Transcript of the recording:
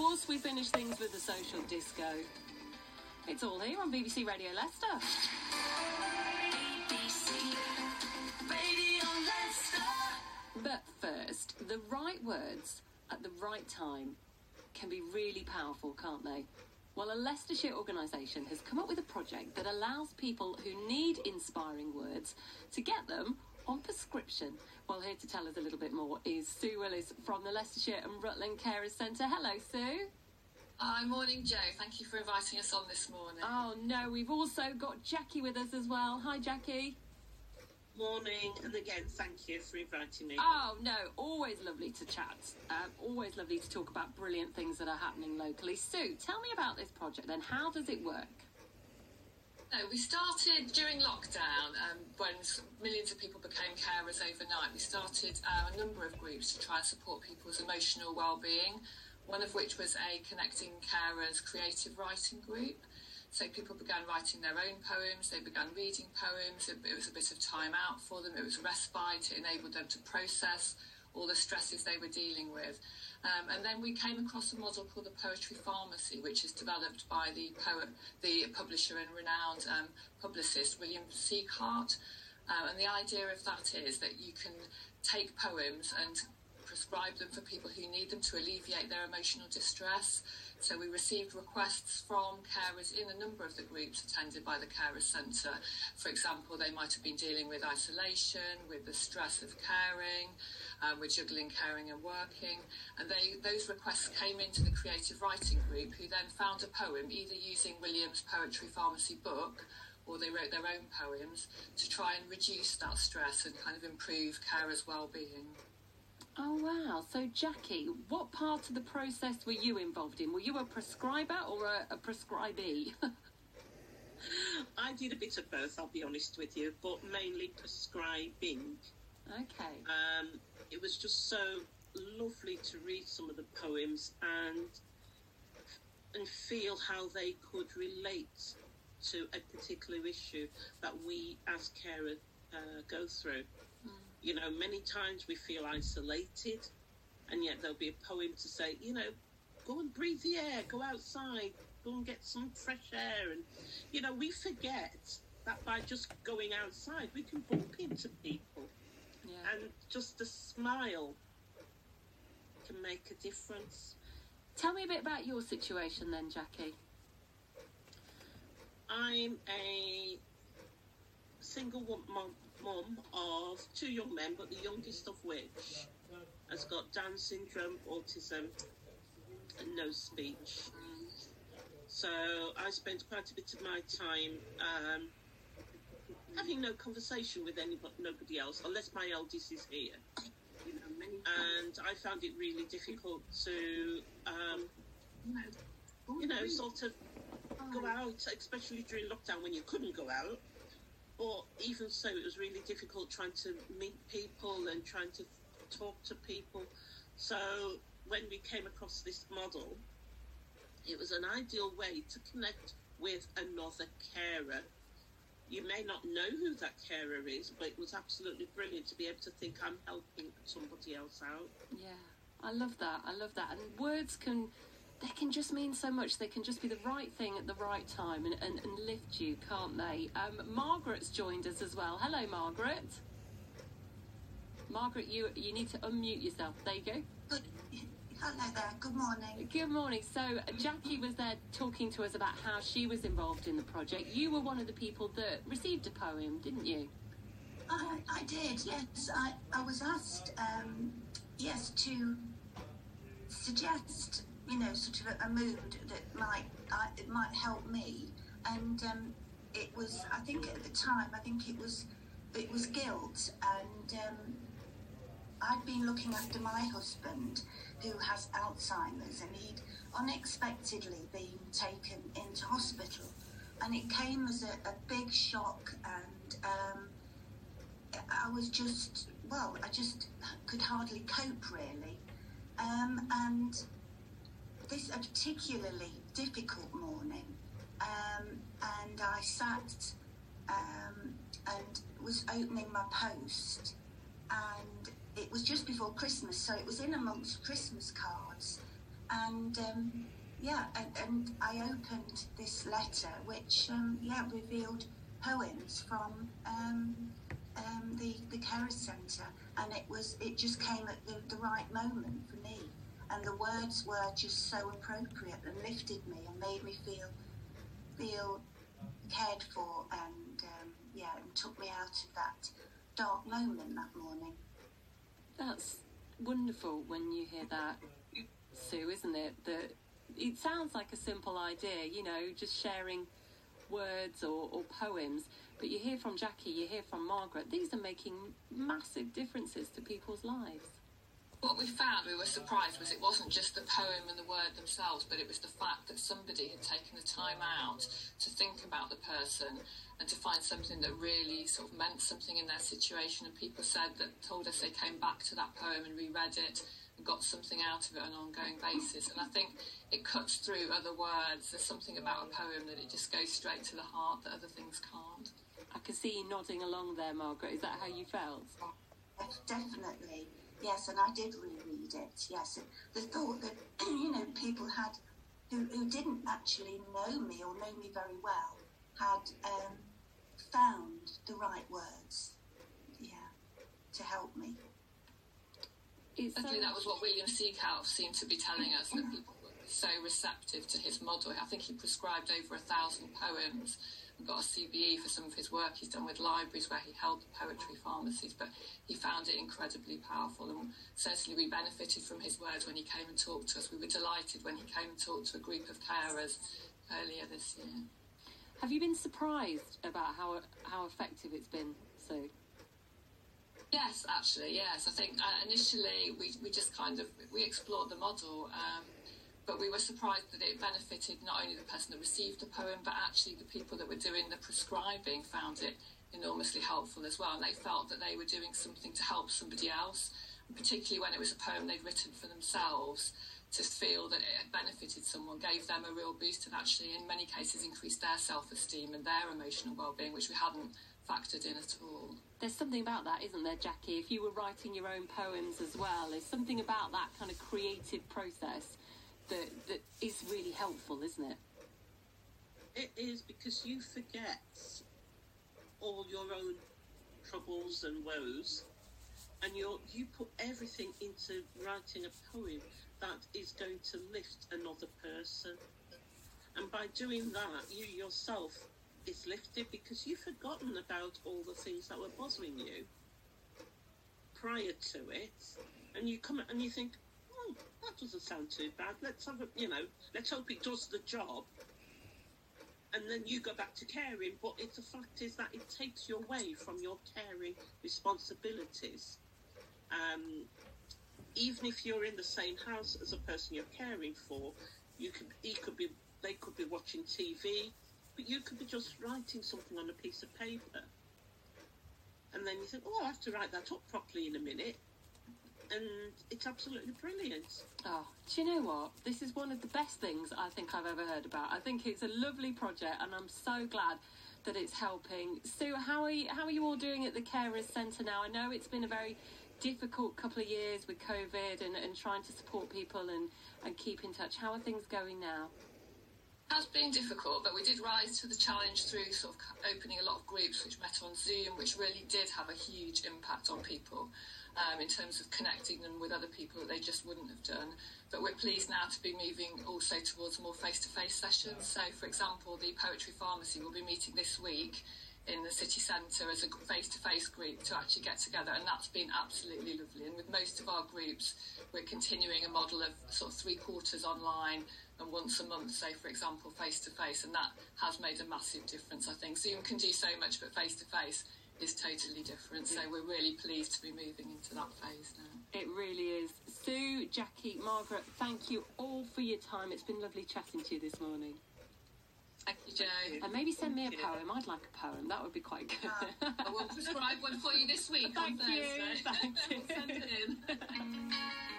course, we finish things with the social disco. It's all here on BBC Radio Leicester. BBC Radio Leicester. But first, the right words at the right time can be really powerful, can't they? Well, a Leicestershire organisation has come up with a project that allows people who need inspiring words to get them on prescription. Well, here to tell us a little bit more is Sue Willis from the Leicestershire and Rutland Carers Centre. Hello, Sue. Hi, morning, Jo. Thank you for inviting us on this morning. Oh, no, we've also got Jackie with us as well. Hi, Jackie. Morning, and again, thank you for inviting me. Oh, no, always lovely to chat. Always lovely to talk about brilliant things that are happening locally. Sue, tell me about this project then. How does it work? We started during lockdown, when millions of people became carers overnight. We started a number of groups to try and support people's emotional well-being, one of which was a Connecting Carers creative writing group. So people began writing their own poems, they began reading poems, it was a bit of time out for them, it was respite, it enabled them to process all the stresses they were dealing with. And then we came across a model called the Poetry Pharmacy, which is developed by the publisher and renowned publicist William Sieghart. And the idea of that is that you can take poems and prescribe them for people who need them to alleviate their emotional distress. So we received requests from carers in a number of the groups attended by the Carers Centre. For example, they might have been dealing with isolation, with the stress of caring, with juggling caring and working. And those requests came into the creative writing group, who then found a poem, either using William's Poetry Pharmacy book, or they wrote their own poems to try and reduce that stress and kind of improve carers' well-being. Oh, wow. So, Jackie, what part of the process were you involved in? Were you a prescriber or a prescribee? I did a bit of both, I'll be honest with you, but mainly prescribing. Okay. It was just so lovely to read some of the poems and feel how they could relate to a particular issue that we as carers go through. You know, many times we feel isolated, and yet there'll be a poem to say, you know, go and breathe the air, go outside, go and get some fresh air. And, you know, we forget that by just going outside, we can bump into people. Yeah. And just a smile can make a difference. Tell me a bit about your situation then, Jackie. I'm a single mum of two young men, but the youngest of which has got Down syndrome, autism, and no speech. So I spent quite a bit of my time having no conversation with nobody else, unless my eldest is here. And I found it really difficult to, sort of go out, especially during lockdown when you couldn't go out. But even so, it was really difficult trying to meet people and trying to talk to people. So when we came across this model, it was an ideal way to connect with another carer. You may not know who that carer is, but it was absolutely brilliant to be able to think I'm helping somebody else out. Yeah, I love that. And words can just mean so much. They can just be the right thing at the right time and lift you, can't they? Margaret's joined us as well. Hello, Margaret. Margaret, you need to unmute yourself. There you go. Hello there. Good morning. Good morning. So Jackie was there talking to us about how she was involved in the project. You were one of the people that received a poem, didn't you? I did, yes. I was asked, to suggest, sort of a mood that might help me. And it was, I think at the time, it was guilt. And I'd been looking after my husband, who has Alzheimer's, and he'd unexpectedly been taken into hospital. And it came as a big shock, and I just could hardly cope, really. And this a particularly difficult morning, and I sat and was opening my post, and it was just before Christmas, so it was in amongst Christmas cards, And I opened this letter, which revealed poems from the Carers Centre, and it just came at the right moment for me, and the words were just so appropriate and lifted me and made me feel cared for, and took me out of that dark moment that morning. That's wonderful when you hear that, Sue, isn't it? That it sounds like a simple idea, just sharing words or poems, but you hear from Jackie, you hear from Margaret, these are making massive differences to people's lives. What we found, we were surprised, was it wasn't just the poem and the word themselves, but it was the fact that somebody had taken the time out to think about the person and to find something that really sort of meant something in their situation. And people told us they came back to that poem and reread it and got something out of it on an ongoing basis. And I think it cuts through other words. There's something about a poem that it just goes straight to the heart that other things can't. I can see you nodding along there, Margaret. Is that how you felt? Definitely. Yes, and I did reread it, yes. The thought that, people had, who didn't actually know me or know me very well, had found the right words, to help me. Exactly, that was what William Seacout seemed to be telling us, that people were so receptive to his model. I think he prescribed over 1,000 poems and got a CBE for some of his work he's done with libraries where he held the poetry pharmacies, but he found it incredibly powerful, and certainly we benefited from his words when he came and talked to us. We were delighted when he came and talked to a group of carers earlier this year. Have you been surprised about how effective it's been, Sue? Yes, actually, yes. I think initially we just we explored the model, but we were surprised that it benefited not only the person that received the poem, but actually the people that were doing the prescribing found it enormously helpful as well. And they felt that they were doing something to help somebody else, and particularly when it was a poem they'd written for themselves. To feel that it had benefited someone gave them a real boost, and actually in many cases increased their self-esteem and their emotional well-being, which we hadn't factored in at all. There's something about that, isn't there, Jackie? If you were writing your own poems as well, there's something about that kind of creative process that is really helpful, isn't it? It is, because you forget all your own troubles and woes, and you put everything into writing a poem that is going to lift another person. And by doing that, you yourself is lifted, because you've forgotten about all the things that were bothering you prior to it, and you come and you think, that doesn't sound too bad. Let's hope it does the job. And then you go back to caring. But the fact is that it takes you away from your caring responsibilities. Even if you're in the same house as a person you're caring for, they could be watching TV, but you could be just writing something on a piece of paper. And then you think, I'll have to write that up properly in a minute. And it's absolutely brilliant. Oh, do you know what? This is one of the best things I think I've ever heard about. I think it's a lovely project, and I'm so glad that it's helping. Sue, how are you all doing at the Carers Centre now? I know it's been a very difficult couple of years with COVID and trying to support people and keep in touch. How are things going now? It has been difficult, but we did rise to the challenge through sort of opening a lot of groups which met on Zoom, which really did have a huge impact on people in terms of connecting them with other people that they just wouldn't have done. But we're pleased now to be moving also towards more face-to-face sessions. So, for example, the Poetry Pharmacy will be meeting this week in the city centre as a face-to-face group to actually get together, and that's been absolutely lovely. And with most of our groups, we're continuing a model of sort of 3/4 online and once a month, say, for example, face-to-face, and that has made a massive difference, I think. Zoom can do so much, but face-to-face is totally different, so we're really pleased to be moving into that phase now. It really is. Sue, Jackie, Margaret, thank you all for your time. It's been lovely chatting to you this morning. Thank you, Jo. And maybe send me a poem. I'd like a poem. That would be quite good. I will prescribe one for you this week on Thursday. Thank you. Send it in.